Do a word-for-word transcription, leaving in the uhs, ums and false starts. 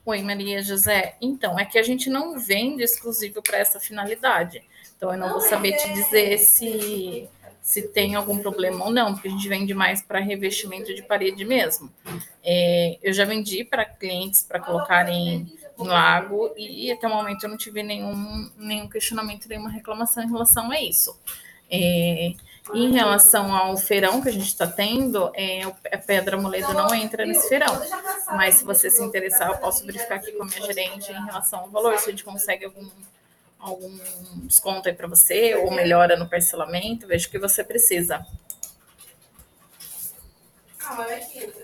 Oi, Maria José. Então, é que a gente não vende exclusivo para essa finalidade. Então, eu não vou saber te dizer se, se tem algum problema ou não, porque a gente vende mais para revestimento de parede mesmo. É, eu já vendi para clientes para colocarem em lago e até o momento eu não tive nenhum, nenhum questionamento, nenhuma reclamação em relação a isso. É, em relação ao feirão que a gente está tendo, é, a Pedra Moledo não entra nesse feirão. Mas se você se interessar, eu posso verificar aqui com a minha gerente em relação ao valor, se a gente consegue algum, algum desconto aí para você, ou melhora no parcelamento, veja o que você precisa.